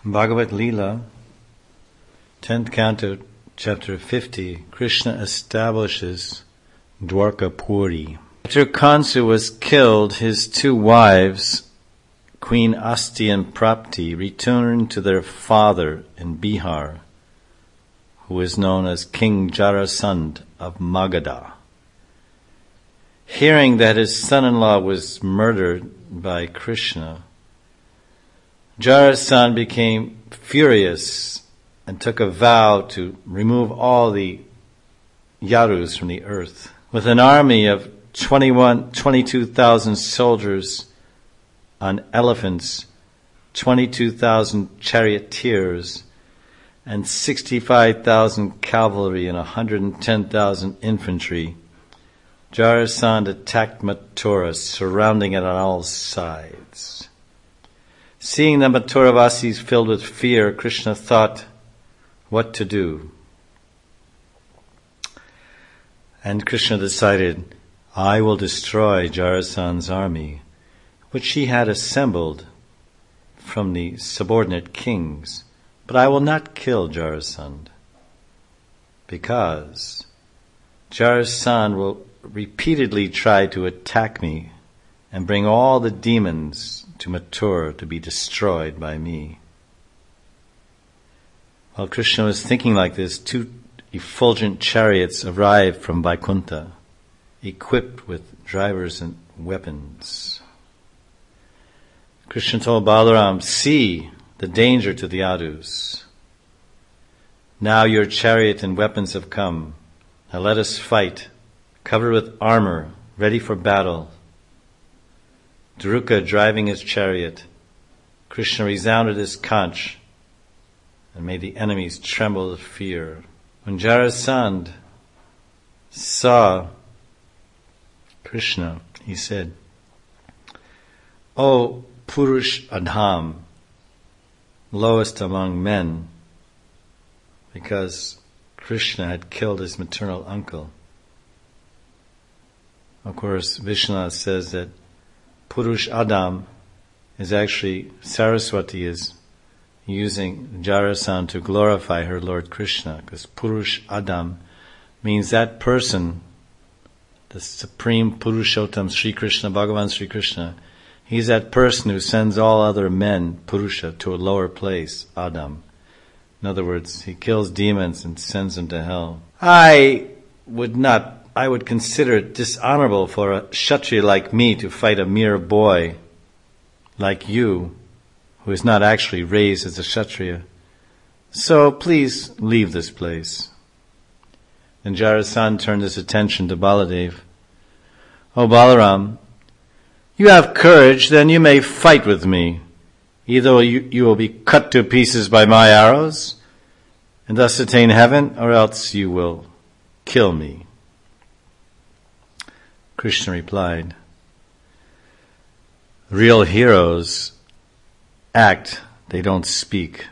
Bhagavad Leela, 10th Canto, Chapter 50, Krishna establishes Dwarka Puri. After Kansu was killed, his two wives, Queen Asti and Prapti, returned to their father in Bihar, who is known as King Jarasandha of Magadha. Hearing that his son-in-law was murdered by Krishna, Jarasandha became furious and took a vow to remove all the Yarus from the earth. With an army of 22,000 soldiers on elephants, 22,000 charioteers, and 65,000 cavalry and 110,000 infantry, Jarasandha attacked Mathura, surrounding it on all sides. Seeing the Mathuravasis filled with fear, Krishna thought what to do. And Krishna decided, I will destroy Jarasandha's army, which he had assembled from the subordinate kings, but I will not kill Jarasandha, because Jarasandha will repeatedly try to attack me and bring all the demons to Mathura to be destroyed by me. While Krishna was thinking like this, two effulgent chariots arrived from Vaikuntha, equipped with drivers and weapons. Krishna told Balaram, see the danger to the Yadus. Now your chariot and weapons have come. Now let us fight, covered with armor, ready for battle. Druka driving his chariot, Krishna resounded his conch and made the enemies tremble with fear. When Jarasandha saw Krishna, he said, O Purush Adham, lowest among men, because Krishna had killed his maternal uncle. Of course, Vishnu says that Purush Adam is actually, Saraswati is using Jarasandha to glorify her Lord Krishna, because Purush Adam means that person, the supreme Purushottam Sri Krishna, Bhagavan Sri Krishna, he's that person who sends all other men, Purusha, to a lower place, Adam. In other words, he kills demons and sends them to hell. I would consider it dishonorable for a Kshatriya like me to fight a mere boy like you, who is not actually raised as a Kshatriya. So please leave this place. Then Jarasandha turned his attention to Baladev. O Balaram, you have courage, then you may fight with me. Either you will be cut to pieces by my arrows and thus attain heaven, or else you will kill me. Krishna replied, real heroes act, they don't speak.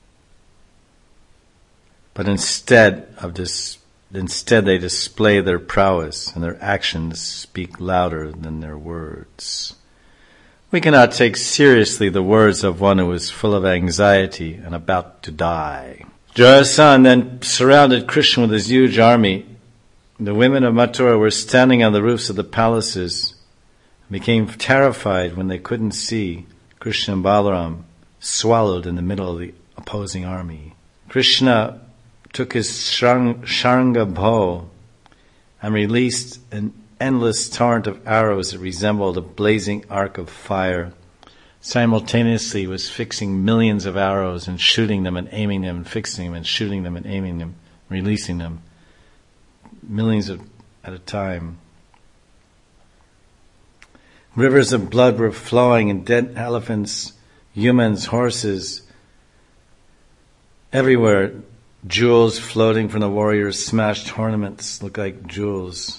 But instead they display their prowess, and their actions speak louder than their words. We cannot take seriously the words of one who is full of anxiety and about to die. Jarasandha then surrounded Krishna with his huge army. The women of Mathura were standing on the roofs of the palaces and became terrified when they couldn't see Krishna and Balaram swallowed in the middle of the opposing army. Krishna took his Sharanga bow and released an endless torrent of arrows that resembled a blazing arc of fire. Simultaneously he was fixing millions of arrows and shooting them and aiming them and fixing them and shooting them and aiming them, releasing them. Millions at a time. Rivers of blood were flowing, and dead elephants, humans, horses, everywhere. Jewels floating from the warriors' smashed ornaments looked like jewels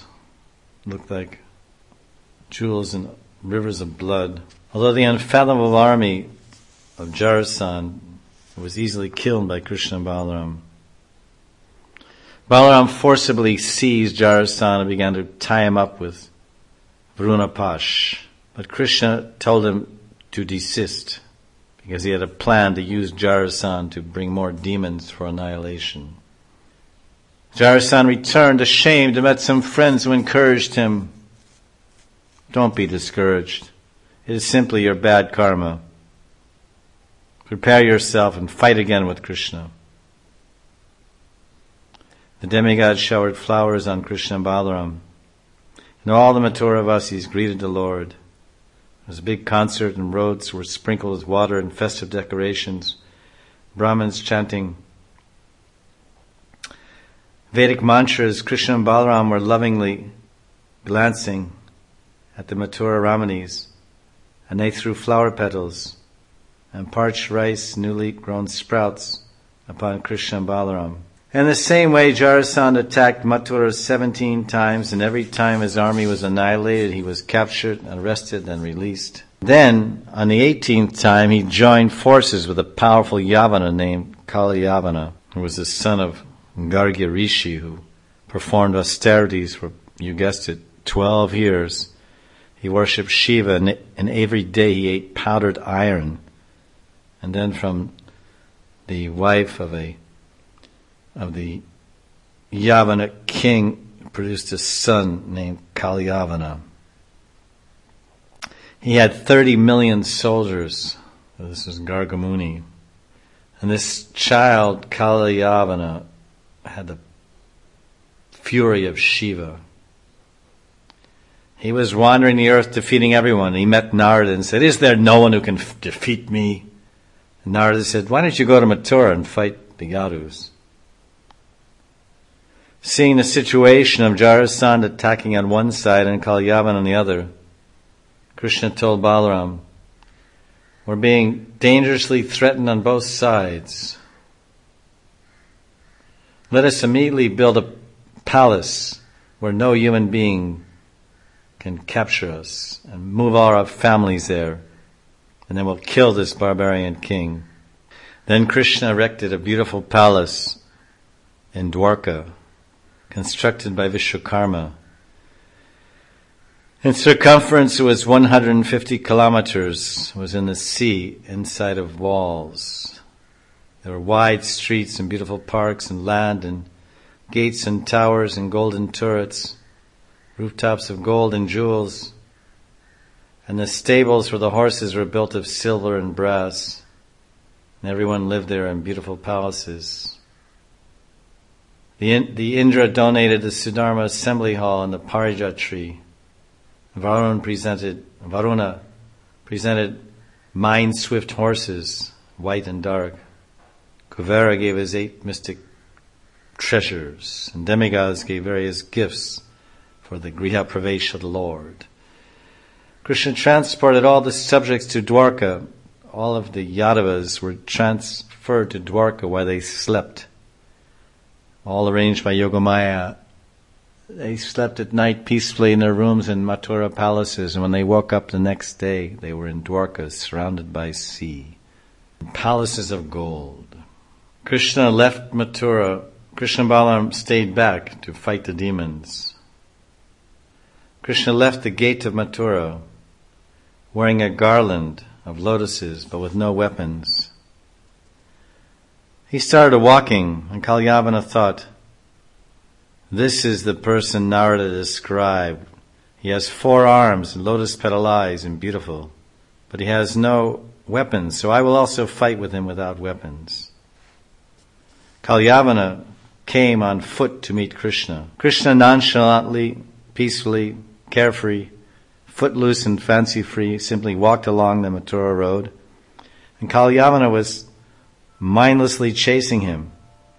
in rivers of blood. Although the unfathomable army of Jarasandha was easily killed by Krishna and Balaram, Balaram forcibly seized Jarasandha and began to tie him up with Vrunapash. But Krishna told him to desist, because he had a plan to use Jarasan to bring more demons for annihilation. Jarasan returned ashamed and met some friends who encouraged him. Don't be discouraged. It is simply your bad karma. Prepare yourself and fight again with Krishna. The demigod showered flowers on Krishna and Balaram, and all the Mathura Vasis greeted the Lord. There was a big concert and roads were sprinkled with water and festive decorations, Brahmins chanting Vedic mantras. Krishna and Balaram were lovingly glancing at the Mathura Ramanis, and they threw flower petals and parched rice, newly grown sprouts upon Krishna and Balaram. In the same way, Jarasandha attacked Mathura 17 times, and every time his army was annihilated, he was captured, arrested, and released. Then, on the 18th time, he joined forces with a powerful Yavana named Kalayavana, who was the son of Gargya Rishi, who performed austerities for, you guessed it, 12 years. He worshipped Shiva, and every day he ate powdered iron. And then from the wife of the Yavana king produced a son named Kalyavana. He had 30 million soldiers. This was Gargamuni. And this child, Kalyavana, had the fury of Shiva. He was wandering the earth defeating everyone. He met Narada and said, "Is there no one who can defeat me?" And Narada said, "Why don't you go to Mathura and fight the Yadus?" Seeing the situation of Jarasandha attacking on one side and Kalyavana on the other, Krishna told Balaram, "We're being dangerously threatened on both sides. Let us immediately build a palace where no human being can capture us and move all our families there, and then we'll kill this barbarian king." Then Krishna erected a beautiful palace in Dwarka, constructed by Vishwakarma. In circumference, it was 150 kilometers. It was in the sea, inside of walls. There were wide streets and beautiful parks and land and gates and towers and golden turrets, rooftops of gold and jewels, and the stables for the horses were built of silver and brass, and everyone lived there in beautiful palaces. The Indra donated the Sudharma assembly hall and the Parijat tree. Varuna presented mind-swift horses, white and dark. Kuvera gave his 8 mystic treasures, and demigods gave various gifts for the Griha Pravesh of the Lord. Krishna transported all the subjects to Dwarka. All of the Yadavas were transferred to Dwarka while they slept. All arranged by Yogamaya. They slept at night peacefully in their rooms in Mathura palaces, and when they woke up the next day, they were in Dwarka, surrounded by sea, palaces of gold. Krishna left Mathura. Krishna and Balaram stayed back to fight the demons. Krishna left the gate of Mathura, wearing a garland of lotuses, but with no weapons. He started walking, and Kalyavana thought, "This is the person Narada described. He has 4 arms and lotus petal eyes and beautiful, but he has no weapons, so I will also fight with him without weapons." Kalyavana came on foot to meet Krishna. Krishna nonchalantly, peacefully, carefree, footloose and fancy-free, simply walked along the Mathura road, and Kalyavana was mindlessly chasing him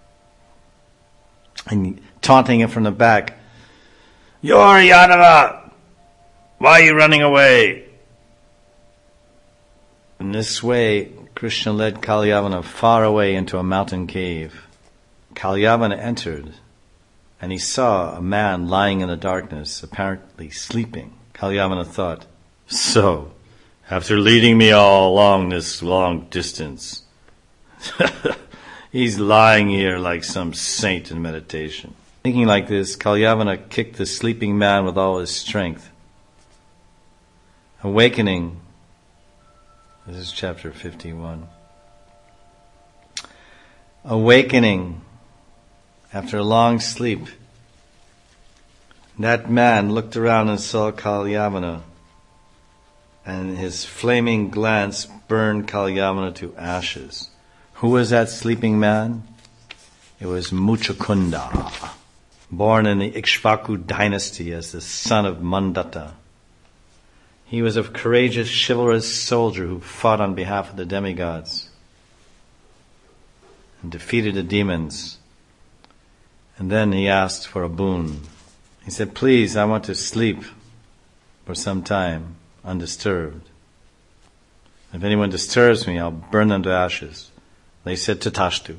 and taunting him from the back. "You're Yadava! Why are you running away?" In this way, Krishna led Kalyavana far away into a mountain cave. Kalyavana entered, and he saw a man lying in the darkness, apparently sleeping. Kalyavana thought, "So, after leading me all along this long distance, he's lying here like some saint in meditation." Thinking like this, Kalyavana kicked the sleeping man with all his strength. Awakening, This is chapter 51. Awakening after a long sleep, that man looked around and saw Kalyavana, and his flaming glance burned Kalyavana to ashes. Who was that sleeping man? It was Muchukunda, born in the Ikshvaku dynasty as the son of Mandatta. He was a courageous, chivalrous soldier who fought on behalf of the demigods and defeated the demons. And then he asked for a boon. He said, please, I want to sleep for some time, undisturbed. If anyone disturbs me, I'll burn them to ashes. They said, Tatashtu.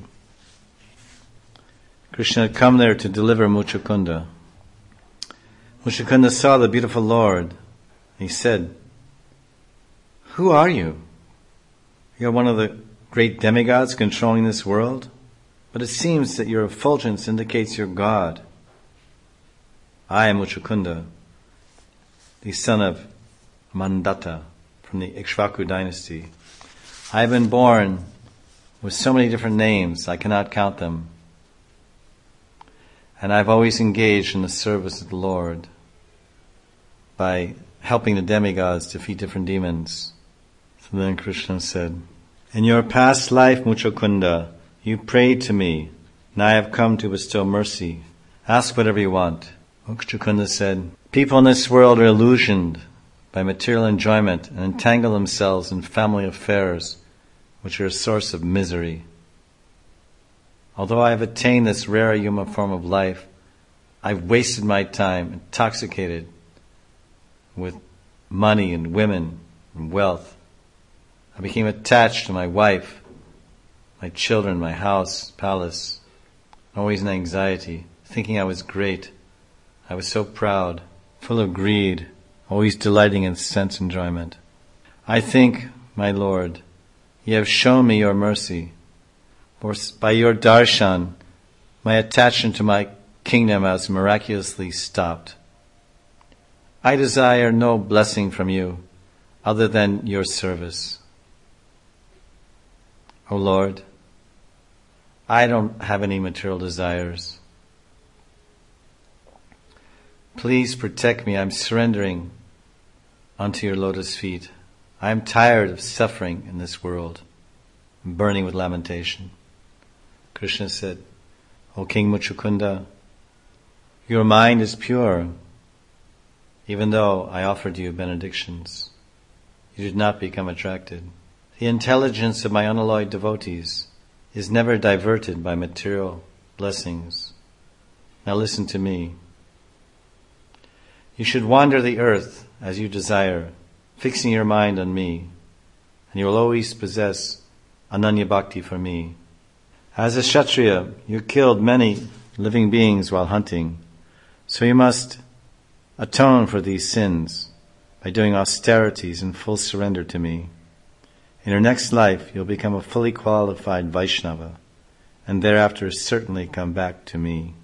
Krishna had come there to deliver Muchukunda. Muchukunda saw the beautiful Lord. He said, who are you? You're one of the great demigods controlling this world, but it seems that your effulgence indicates you're God. I am Muchukunda, the son of Mandatta from the Ikshvaku dynasty. I have been born with so many different names, I cannot count them. And I've always engaged in the service of the Lord by helping the demigods defeat different demons. So then Krishna said, in your past life, Muchukunda, you prayed to me, and I have come to bestow mercy. Ask whatever you want. Muchukunda said, people in this world are illusioned by material enjoyment and entangle themselves in family affairs, which are a source of misery. Although I have attained this rare human form of life, I've wasted my time intoxicated with money and women and wealth. I became attached to my wife, my children, my house, palace, always in anxiety, thinking I was great. I was so proud, full of greed, always delighting in sense enjoyment. I think, my Lord, you have shown me your mercy. For by your darshan, my attachment to my kingdom has miraculously stopped. I desire no blessing from you other than your service. O Lord, I don't have any material desires. Please protect me. I'm surrendering unto your lotus feet. I am tired of suffering in this world, burning with lamentation. Krishna said, O King Muchukunda, your mind is pure. Even though I offered you benedictions, you did not become attracted. The intelligence of my unalloyed devotees is never diverted by material blessings. Now listen to me. You should wander the earth as you desire, fixing your mind on me, and you will always possess Ananya Bhakti for me. As a Kshatriya, you killed many living beings while hunting, so you must atone for these sins by doing austerities and full surrender to me. In your next life, you'll become a fully qualified Vaishnava, and thereafter certainly come back to me.